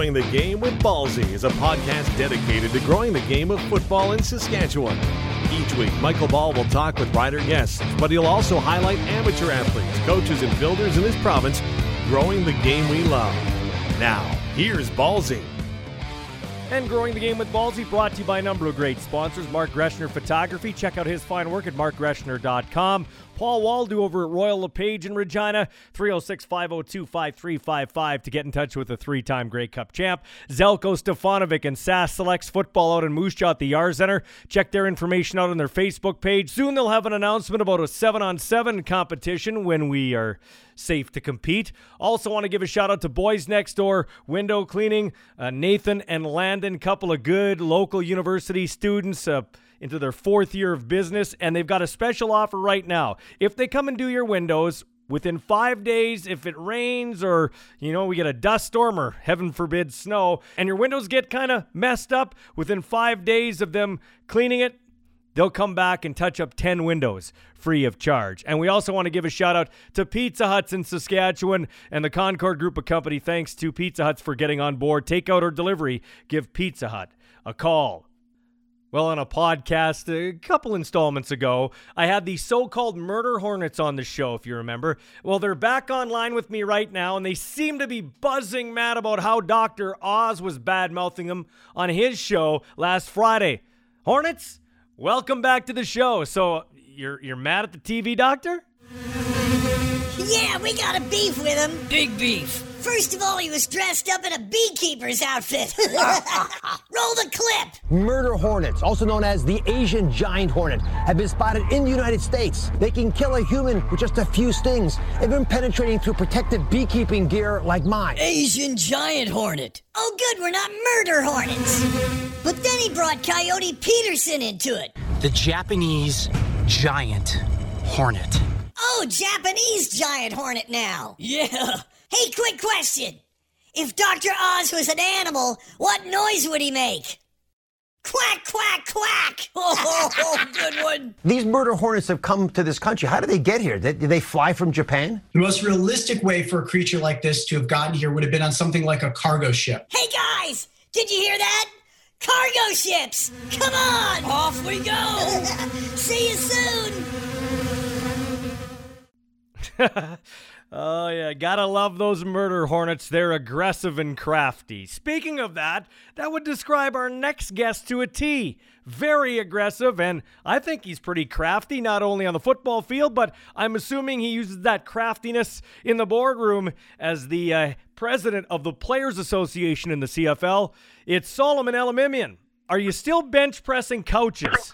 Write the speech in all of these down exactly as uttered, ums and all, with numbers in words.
Growing the Game with Ballsy is a podcast dedicated to growing the game of football in Saskatchewan. Each week, Michael Ball will talk with rider guests, but he'll also highlight amateur athletes, coaches, and builders in this province growing the game we love. Now, here's Ballsy. And Growing the Game with Ballsy brought to you by a number of great sponsors. Mark Greshner Photography. Check out his fine work at mark greshner dot com. Paul Waldo over at Royal LePage in Regina, three oh six, five oh two, five three five five to get in touch with the three-time Grey Cup champ. Zelko Stefanovic and Sask Selects Football out in Moose Jaw at the Yar Center. Check their information out on their Facebook page. Soon they'll have an announcement about a seven on seven competition when we are safe to compete. Also want to give a shout out to Boys Next Door Window Cleaning. Uh, Nathan and Landon, couple of good local university students, uh, into their fourth year of business, and they've got a special offer right now. If they come and do your windows within five days, if it rains or, you know, we get a dust storm or, heaven forbid, snow, and your windows get kind of messed up, within five days of them cleaning it, they'll come back and touch up ten windows free of charge. And we also want to give a shout out to Pizza Huts in Saskatchewan and the Concord Group of Company. Thanks to Pizza Huts for getting on board. Takeout or delivery, give Pizza Hut a call. Well, on a podcast a couple installments ago, I had the so-called Murder Hornets on the show, if you remember. Well, they're back online with me right now, and they seem to be buzzing mad about how Doctor Oz was bad-mouthing them on his show last Friday. Hornets, welcome back to the show. So, you're you're mad at the T V doctor? Yeah, we got a beef with him. Big beef. First of all, he was dressed up in a beekeeper's outfit. Roll the clip. Murder hornets, also known as the Asian giant hornet, have been spotted in the United States. They can kill a human with just a few stings, even penetrating through protective beekeeping gear like mine. Asian giant hornet. Oh, good, we're not murder hornets. But then he brought Coyote Peterson into it. The Japanese giant hornet. Oh, Japanese giant hornet now. Yeah. Hey, quick question. If Doctor Oz was an animal, what noise would he make? Quack, quack, quack. Oh, good one. These murder hornets have come to this country. How did they get here? Did, did they fly from Japan? The most realistic way for a creature like this to have gotten here would have been on something like a cargo ship. Hey, guys, did you hear that? Cargo ships. Come on. Off we go. See you soon. Oh, yeah, gotta love those murder hornets. They're aggressive and crafty. Speaking of that, that would describe our next guest to a T. Very aggressive, and I think he's pretty crafty, not only on the football field, but I'm assuming he uses that craftiness in the boardroom as the uh, president of the Players Association in the C F L. It's Solomon Elimimian. Are you still bench pressing couches?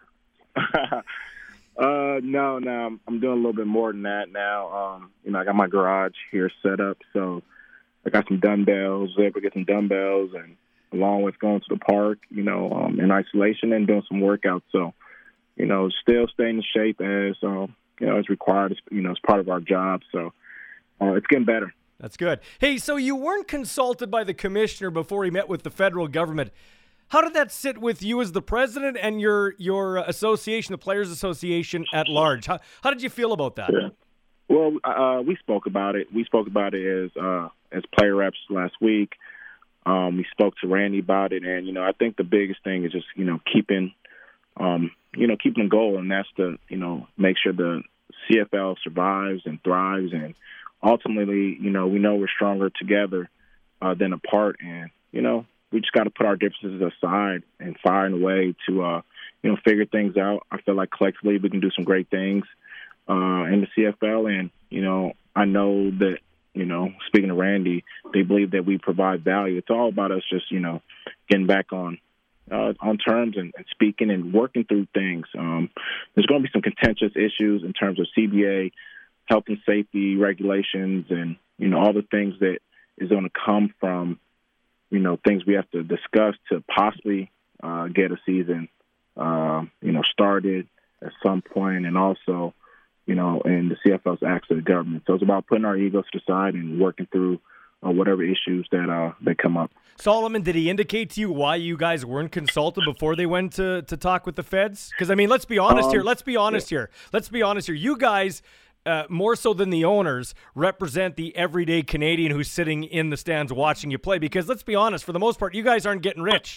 Uh, no, no, I'm, I'm doing a little bit more than that now. Um, you know, I got my garage here set up, so I got some dumbbells, able to get some dumbbells, and along with going to the park, you know, um, in isolation and doing some workouts. So, you know, still staying in shape as, um, you know, as required, as, you know, as part of our job. So uh, it's getting better. That's good. Hey, so you weren't consulted by the commissioner before he met with the federal government. How did that sit with you as the president and your your association, the Players Association at large? How how did you feel about that? Yeah. Well, uh, we spoke about it. We spoke about it as uh, as player reps last week. Um, we spoke to Randy about it, and you know, I think the biggest thing is just you know keeping, um, you know, keeping a goal, and that's to you know make sure the C F L survives and thrives, and ultimately, you know, we know we're stronger together uh, than apart, and you know. We just got to put our differences aside and find a way to, uh, you know, figure things out. I feel like collectively we can do some great things uh, in the C F L. And, you know, I know that, you know, speaking to Randy, they believe that we provide value. It's all about us just, you know, getting back on uh, on terms and, and speaking and working through things. Um, there's going to be some contentious issues in terms of C B A, health and safety regulations, and, you know, all the things that is going to come from, you know, things we have to discuss to possibly uh, get a season, uh, you know, started at some point, and also, you know, in the C F L's acts to the government. So it's about putting our egos to the side and working through uh, whatever issues that uh, that come up. Solomon, did he indicate to you why you guys weren't consulted before they went to, to talk with the feds? Because, I mean, let's be honest um, here. Let's be honest yeah. here. Let's be honest here. You guys uh, more so than the owners, represent the everyday Canadian who's sitting in the stands watching you play? Because let's be honest, for the most part, you guys aren't getting rich.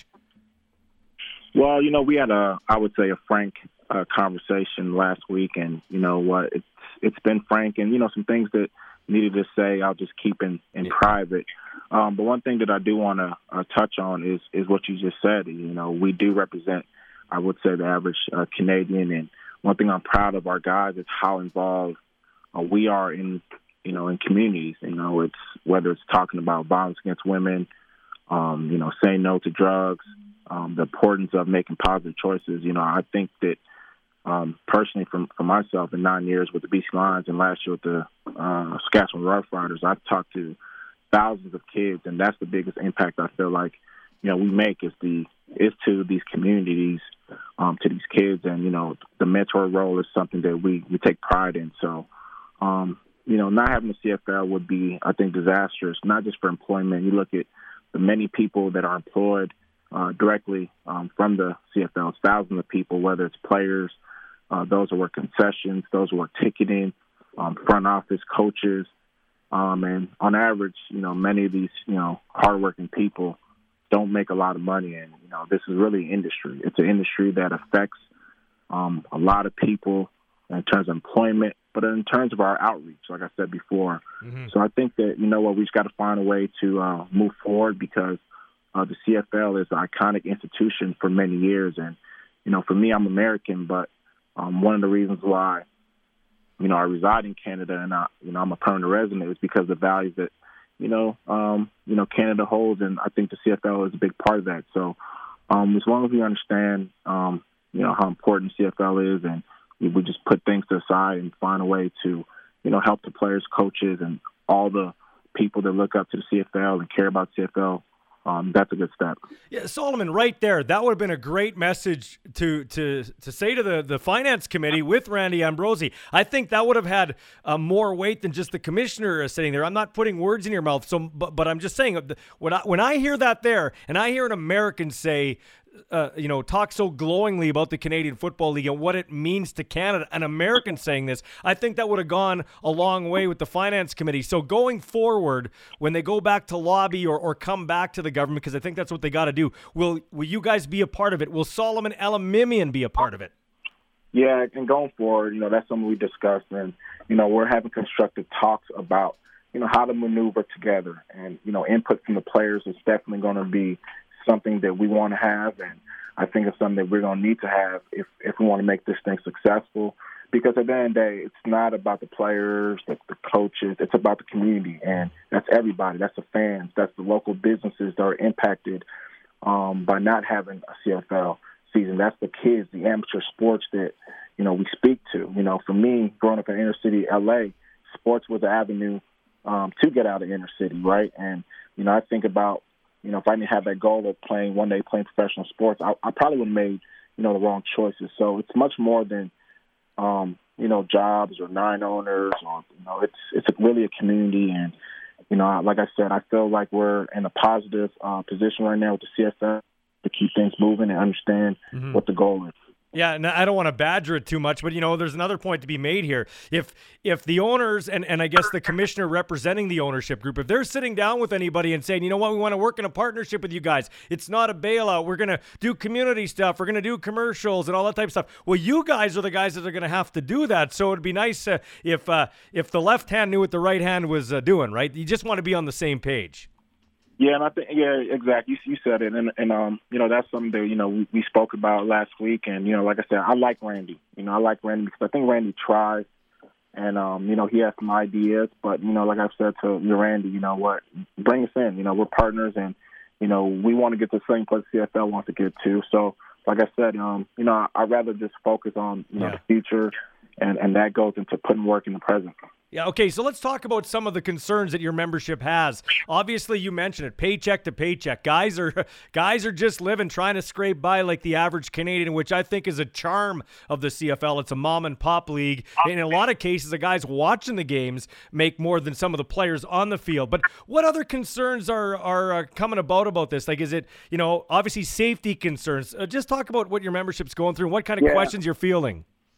Well, you know, we had a, I would say, a frank uh, conversation last week, and you know what, it's it's been frank, and you know, some things that needed to say, I'll just keep in, in yeah. private. Um, but one thing that I do want to uh, touch on is is what you just said. You know, we do represent, I would say, the average uh, Canadian, and one thing I'm proud of our guys is how involved uh, we are in, you know, in communities. You know, it's whether it's talking about violence against women, um, you know, saying no to drugs. Um, the importance of making positive choices. You know, I think that um, personally, from for myself, in nine years with the B C Lions and last year with the uh, Saskatchewan Roughriders, I've talked to thousands of kids, and that's the biggest impact I feel like, you know, we make is the is to these communities, um, to these kids, and you know, the mentor role is something that we, we take pride in. So, um, you know, not having the C F L would be, I think, disastrous, not just for employment. You look at the many people that are employed Uh, directly um, from the C F L. It's thousands of people, whether it's players, uh, those who work concessions, those who work ticketing, um, front office, coaches. Um, and on average, you know, many of these, you know, hardworking people don't make a lot of money. And, you know, this is really industry. It's an industry that affects um, a lot of people in terms of employment, but in terms of our outreach, like I said before. Mm-hmm. So I think that, you know what, we just got to find a way to uh, move forward because Uh, the C F L is an iconic institution for many years. And, you know, for me, I'm American, but um, one of the reasons why, you know, I reside in Canada and, I, you know, I'm a permanent resident is because of the values that, you know, um, you know, Canada holds. And I think the C F L is a big part of that. So um, as long as we understand, um, you know, how important C F L is and we, we just put things to the side and find a way to, you know, help the players, coaches, and all the people that look up to the C F L and care about C F L, Um, that's a good step. Yeah, Solomon, right there. That would have been a great message to to to say to the, the finance committee with Randy Ambrosie. I think that would have had uh, more weight than just the commissioner sitting there. I'm not putting words in your mouth, so but, but I'm just saying when I when I hear that there, and I hear an American say, Uh, you know, talk so glowingly about the Canadian Football League and what it means to Canada, an American saying this, I think that would have gone a long way with the Finance Committee. So going forward, when they go back to lobby or, or come back to the government, because I think that's what they got to do, will will you guys be a part of it? Will Solomon Elimimian be a part of it? Yeah, and going forward, you know, that's something we discussed, and, you know, we're having constructive talks about, you know, how to maneuver together. And, you know, input from the players is definitely going to be something that we want to have, and I think it's something that we're going to need to have if, if we want to make this thing successful. Because at the end of the day, it's not about the players, the, the coaches, it's about the community, and that's everybody. That's the fans. That's the local businesses that are impacted um, by not having a C F L season. That's the kids, the amateur sports that, you know, we speak to. You know, for me, growing up in inner city L A, sports was an avenue um, to get out of inner city, right? And, you know, I think about, you know, if I didn't have that goal of playing one day, playing professional sports, I, I probably would have made, you know, the wrong choices. So it's much more than, um, you know, jobs or nine owners. Or, you know, it's it's really a community. And, you know, like I said, I feel like we're in a positive uh, position right now with the C F L to keep things moving and understand mm-hmm. what the goal is. Yeah, and I don't want to badger it too much, but, you know, there's another point to be made here. If if the owners and, and I guess the commissioner representing the ownership group, if they're sitting down with anybody and saying, you know what, we want to work in a partnership with you guys. It's not a bailout. We're going to do community stuff. We're going to do commercials and all that type of stuff. Well, you guys are the guys that are going to have to do that. So it'd be nice uh, if uh, if the left hand knew what the right hand was uh, doing, right? You just want to be on the same page. Yeah, and I think yeah, exactly. You, you said it, and and um, you know, that's something that you know we, we spoke about last week, and you know, like I said, I like Randy. You know, I like Randy because I think Randy tries, and um, you know, he has some ideas, but you know, like I said to you, Randy, you know what, bring us in. You know, we're partners, and you know, we want to get to the same place C F L wants to get to. So, like I said, um, you know, I'd rather just focus on you know yeah. the future, and and that goes into putting work in the present. Yeah, okay, so let's talk about some of the concerns that your membership has. Obviously, you mentioned it, paycheck to paycheck. Guys are guys are just living, trying to scrape by like the average Canadian, which I think is a charm of the C F L. It's a mom-and-pop league. In a lot of cases, the guys watching the games make more than some of the players on the field. But what other concerns are, are uh, coming about about this? Like, is it, you know, obviously safety concerns? Uh, just talk about what your membership's going through and what kind of yeah. questions you're fielding.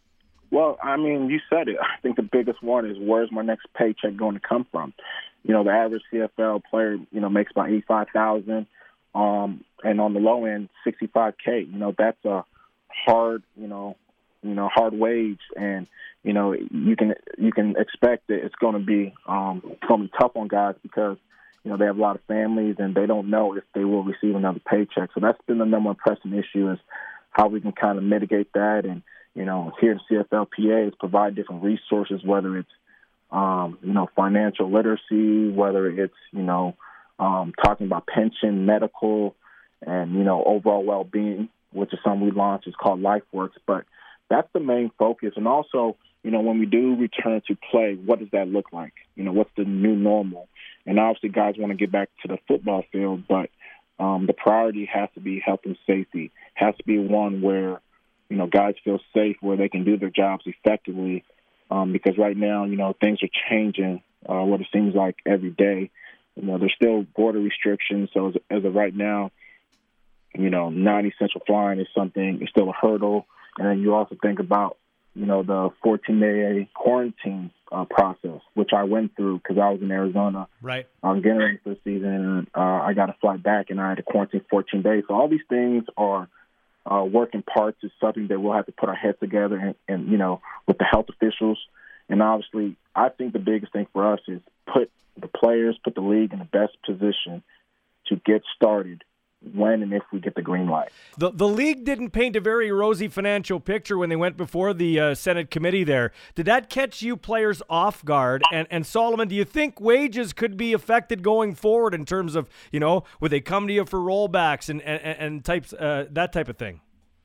Well, I mean, you said it. I think the biggest one is where's my next paycheck going to come from? You know, the average C F L player, you know, makes about eighty-five thousand dollars, um, and on the low end, sixty-five K. You know, that's a hard, you know, you know, hard wage, and you know, you can you can expect that it's going to be um, it's going to be tough on guys because you know they have a lot of families and they don't know if they will receive another paycheck. So that's been the number one pressing issue is how we can kind of mitigate that. And you know, here at C F L P A, is provide different resources, whether it's um, you know financial literacy, whether it's you know um, talking about pension, medical, and you know overall well-being, which is something we launched. It's called LifeWorks, but that's the main focus. And also, you know, when we do return to play, what does that look like? You know, what's the new normal? And obviously, guys want to get back to the football field, but um, the priority has to be health and safety. Has to be one where, you know, guys feel safe, where they can do their jobs effectively. Um, because right now, you know, things are changing. Uh, what it seems like every day. You know, there's still border restrictions. So as, as of right now, you know, non-essential flying is something. It's still a hurdle. And then you also think about, you know, the fourteen-day quarantine uh, process, which I went through because I was in Arizona. Right. I was getting ready for the season, and uh, I got to fly back, and I had to quarantine fourteen days. So all these things are uh, working parts. It's something that we'll have to put our heads together and, and, you know, with the health officials. And obviously, I think the biggest thing for us is put the players, put the league in the best position to get started when and if we get the green light. The the league didn't paint a very rosy financial picture when they went before the uh, Senate committee there. Did that catch you players off guard? And and Solomon, do you think wages could be affected going forward in terms of, you know, would they come to you for rollbacks and, and, and types uh, that type of thing?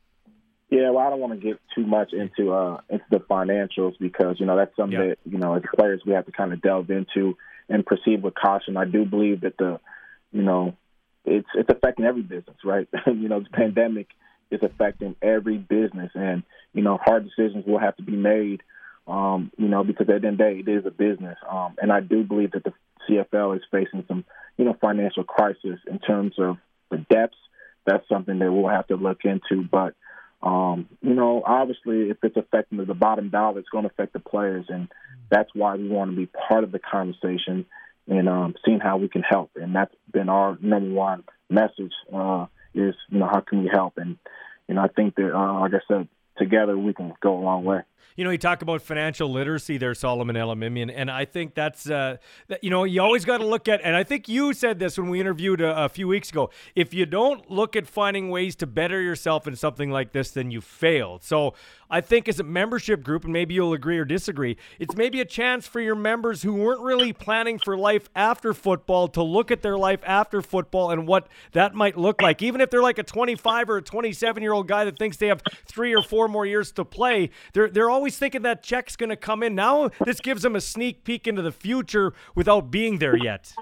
Yeah, well, I don't want to get too much into uh, into the financials because, you know, that's something yeah. that, you know, as players we have to kind of delve into and proceed with caution. I do believe that the, you know, It's it's affecting every business, right? you know, the pandemic is affecting every business, and you know, hard decisions will have to be made. Um, you know, because at the end of the day, it is a business, um, and I do believe that the C F L is facing some, you know, financial crisis in terms of the depths. That's something that we'll have to look into. But um, you know, obviously, if it's affecting the bottom dollar, it's going to affect the players, and that's why we want to be part of the conversation. And um, seeing how we can help. And that's been our number one message uh, is, you know, how can we help? And, you know, I think that, uh, like I said, together we can go a long way. You know, you talk about financial literacy there, Solomon Elimimian, and I think that's, uh, that, you know, you always got to look at, and I think you said this when we interviewed a, a few weeks ago, if you don't look at finding ways to better yourself in something like this, then you failed. So I think as a membership group, and maybe you'll agree or disagree, it's maybe a chance for your members who weren't really planning for life after football to look at their life after football and what that might look like. Even if they're like a twenty-five or a twenty-seven-year-old guy that thinks they have three or four more years to play, they're they're always thinking that check's going to come in. Now this gives them a sneak peek into the future without being there yet.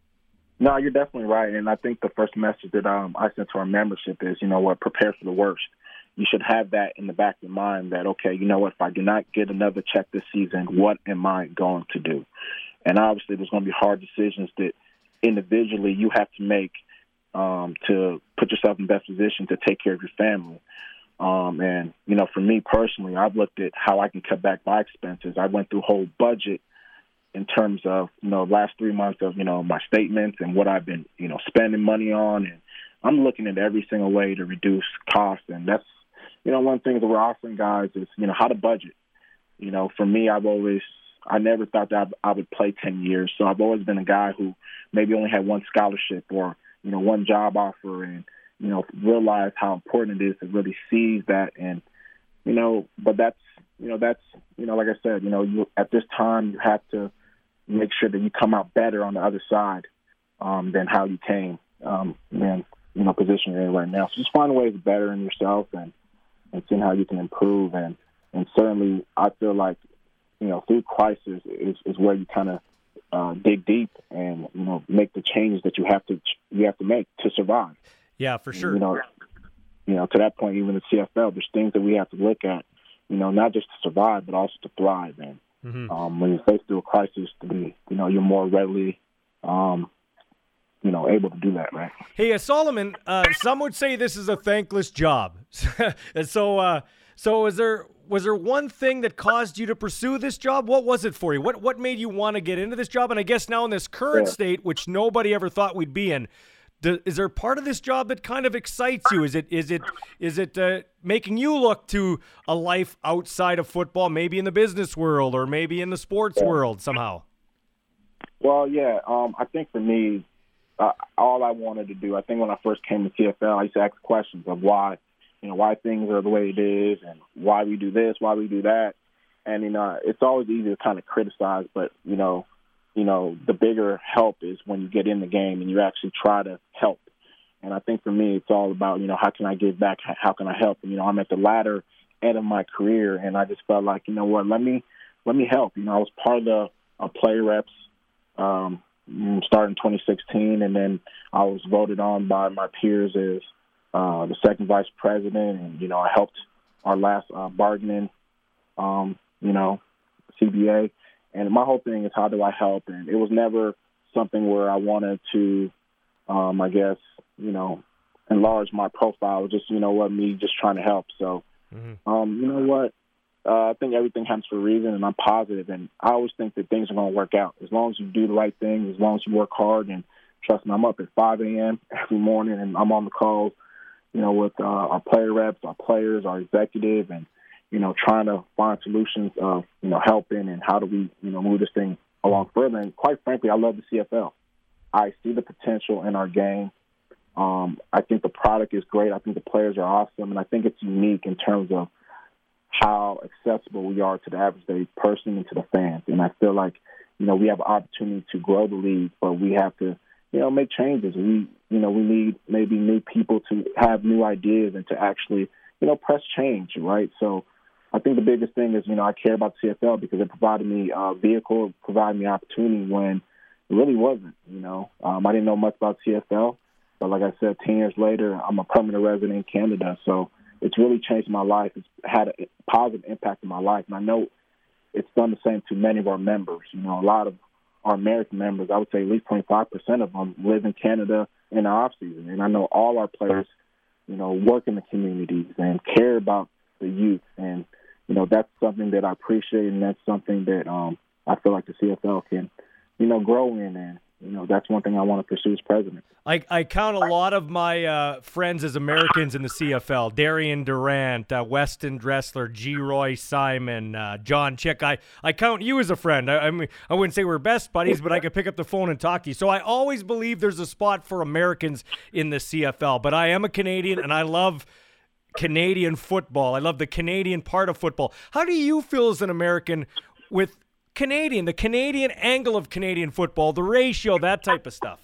No, you're definitely right. And I think the first message that um, I sent to our membership is, you know what, prepare for the worst. You should have that in the back of your mind that, okay, you know what, if I do not get another check this season, what am I going to do? And obviously there's going to be hard decisions that individually you have to make um, to put yourself in the best position to take care of your family. Um, and, you know, for me personally, I've looked at how I can cut back my expenses. I went through a whole budget in terms of, you know, last three months of, you know, my statements and what I've been, you know, spending money on. And I'm looking at every single way to reduce costs. And that's, you know, one of the things that we're offering guys is, you know, how to budget. You know, for me, I've always, I never thought that I would play ten years. So I've always been a guy who maybe only had one scholarship or, you know, one job offer and, you know, realize how important it is to really seize that. And, you know, but that's, you know, that's, you know, like I said, you know, you, at this time you have to make sure that you come out better on the other side um, than how you came um, and, you know, position you're in right now. So just find ways to better in yourself and, and seeing how you can improve. And, and certainly I feel like, you know, through crisis is, is where you kind of uh, dig deep and, you know, make the changes that you have to, you have to make to survive. Yeah, for sure. You know, you know, to that point, even in C F L, there's things that we have to look at, you know, not just to survive, but also to thrive. And mm-hmm. um, when you're faced through a crisis, to be, you know, you're more readily, um, you know, able to do that, right? Hey, uh, Solomon, uh, some would say this is a thankless job. and so, uh, so is there? was there one thing that caused you to pursue this job? What was it for you? What what made you want to get into this job? And I guess now in this current Yeah. state, which nobody ever thought we'd be in, do, is there part of this job that kind of excites you? Is it is it is it uh, making you look to a life outside of football, maybe in the business world or maybe in the sports Yeah. world somehow? Well, yeah, um, I think for me, uh, all I wanted to do, I think when I first came to C F L, I used to ask questions of why, you know, why things are the way it is and why we do this, why we do that. And, you know, it's always easy to kind of criticize, but, you know, you know, the bigger help is when you get in the game and you actually try to help. And I think for me, it's all about, you know, how can I give back? How can I help? And, you know, I'm at the latter end of my career, and I just felt like, you know what, let me let me help. You know, I was part of the uh, player reps um, starting twenty sixteen, and then I was voted on by my peers as uh, the second vice president, and, you know, I helped our last uh, bargaining, um, you know, C B A. And my whole thing is, how do I help? And it was never something where I wanted to, um, I guess, you know, enlarge my profile. Just, you know what, me just trying to help. So, Mm-hmm. um, you know what, uh, I think everything happens for a reason, and I'm positive. And I always think that things are going to work out. As long as you do the right thing, as long as you work hard. And trust me, I'm up at five a.m. every morning, and I'm on the calls, you know, with uh, our player reps, our players, our executive, and, you know, trying to find solutions of, you know, helping and how do we, you know, move this thing along further. And quite frankly, I love the C F L. I see the potential in our game. Um, I think the product is great. I think the players are awesome. And I think it's unique in terms of how accessible we are to the average day person and to the fans. And I feel like, you know, we have an opportunity to grow the league, but we have to, you know, make changes. We, you know, we need maybe new people to have new ideas and to actually, you know, press change, right? So I think the biggest thing is, you know, I care about the C F L because it provided me a vehicle, it provided me opportunity when it really wasn't, you know. Um, I didn't know much about C F L, but like I said, ten years later, I'm a permanent resident in Canada, so it's really changed my life. It's had a positive impact in my life, and I know it's done the same to many of our members. You know, a lot of our American members, I would say at least twenty-five percent of them live in Canada in the off-season, and I know all our players, you know, work in the communities and care about the youth, and, you know, that's something that I appreciate, and that's something that um, I feel like the C F L can, you know, grow in, and, you know, that's one thing I want to pursue as president. I, I count a lot of my uh, friends as Americans in the C F L. Darian Durant, uh, Weston Dressler, G. Roy Simon, uh, John Chick. I, I count you as a friend. I, I mean, I wouldn't say we're best buddies, but I could pick up the phone and talk to you. So I always believe there's a spot for Americans in the C F L. But I am a Canadian, and I love Canadian football. I love the Canadian part of football. How do you feel as an American with Canadian, the Canadian angle of Canadian football, the ratio, that type of stuff?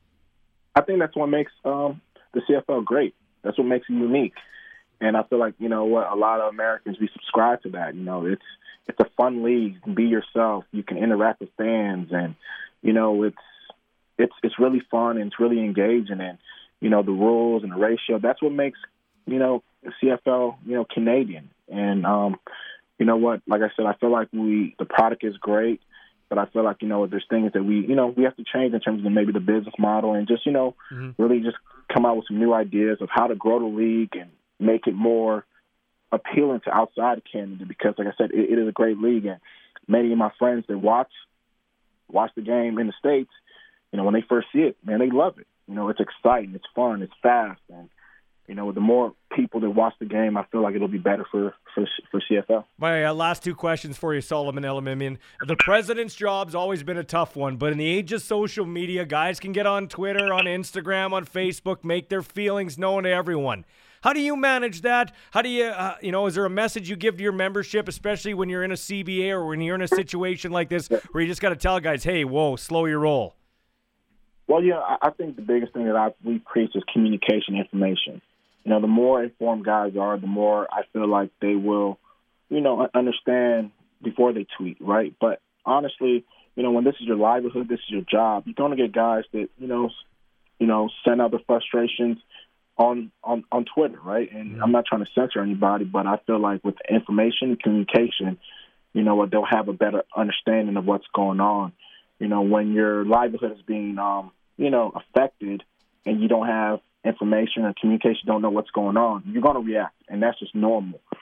I think that's what makes um, the C F L great. That's what makes it unique. And I feel like, you know what, a lot of Americans, we subscribe to that. You know, it's it's a fun league. You can be yourself. You can interact with fans. And, you know, it's it's it's really fun and it's really engaging. And, you know, the rules and the ratio, that's what makes, you know, the C F L, you know, Canadian. And, um, you know what, like I said, I feel like we the product is great. But I feel like, you know, there's things that we, you know, we have to change in terms of maybe the business model and just, you know, mm-hmm. really just come out with some new ideas of how to grow the league and make it more appealing to outside of Canada because, like I said, it, it is a great league. And many of my friends that watch watch the game in the States, you know, when they first see it, man, they love it. You know, it's exciting, it's fun, it's fast. And, you know, the more people that watch the game, I feel like it'll be better for, for, for C F L. My uh, last two questions for you, Solomon Elimimian. The president's job's always been a tough one, but in the age of social media, guys can get on Twitter, on Instagram, on Facebook, make their feelings known to everyone. How do you manage that? How do you, uh, you know, is there a message you give to your membership, especially when you're in a C B A or when you're in a situation like this where you just got to tell guys, hey, whoa, slow your roll? Well, yeah, I think the biggest thing that I, we preach is communication information. You know, the more informed guys are, the more I feel like they will, you know, understand before they tweet, right? But honestly, you know, when this is your livelihood, this is your job, you're going to get guys that, you know, you know, send out their frustrations on, on, on Twitter, right? And mm-hmm. I'm not trying to censor anybody, but I feel like with information and communication, you know, they'll have a better understanding of what's going on. You know, when your livelihood is being, um, you know, affected and you don't have information or communication, don't know what's going on, you're going to react, and that's just normal.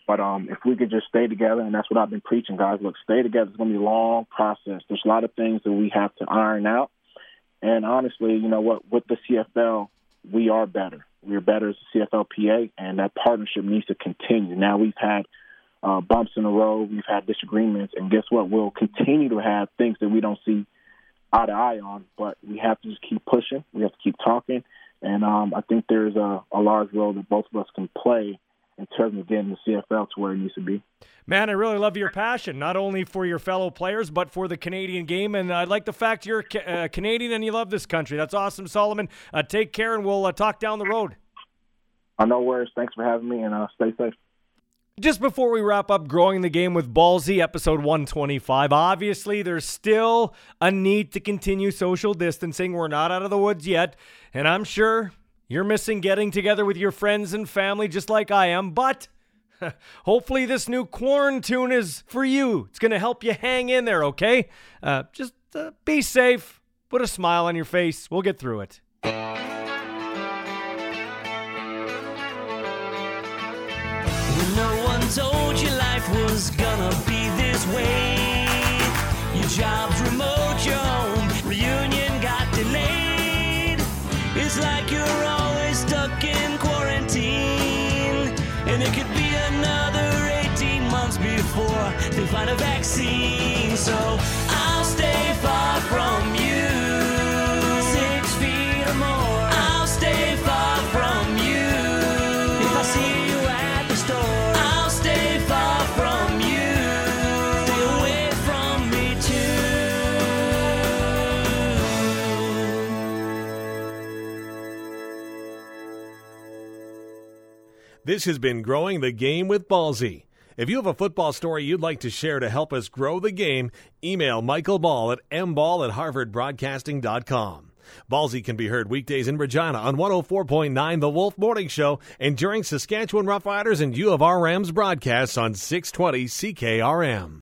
But um, if we could just stay together, and that's what I've been preaching, guys. Look, stay together. It's going to be a long process. There's a lot of things that we have to iron out. And honestly, you know what? With the C F L, we are better. We are better as a C F L P A, and that partnership needs to continue. Now we've had uh, bumps in the road. We've had disagreements. And guess what? We'll continue to have things that we don't see eye to eye on, but we have to just keep pushing. We have to keep talking. And um, I think there's a, a large role that both of us can play in terms of getting the C F L to where it needs to be. Man, I really love your passion, not only for your fellow players, but for the Canadian game. And I like the fact you're uh, Canadian and you love this country. That's awesome, Solomon. Uh, take care, and we'll uh, talk down the road. Uh, no worries. Thanks for having me, and uh, stay safe. Just before we wrap up Growing the Game with Ballsy, episode one twenty-five, obviously there's still a need to continue social distancing. We're not out of the woods yet, and I'm sure you're missing getting together with your friends and family just like I am, but hopefully this new quarantine is for you. It's going to help you hang in there, okay? Uh, just uh, be safe. Put a smile on your face. We'll get through it. No one told you life was gonna be this way. Your job's remote, your home reunion got delayed. It's like you're always stuck in quarantine, and it could be another eighteen months before they find a vaccine. So I'll stay far from you, six feet or more. I'll stay far from you. If I see you at the store, I'll stay far from you. Stay away from me too. This has been Growing the Game with Ballsy. If you have a football story you'd like to share to help us grow the game, email Michael Ball at m ball at harvard broadcasting dot com. Ballsy can be heard weekdays in Regina on one oh four point nine The Wolf Morning Show and during Saskatchewan Roughriders and U of R Rams broadcasts on six twenty C K R M.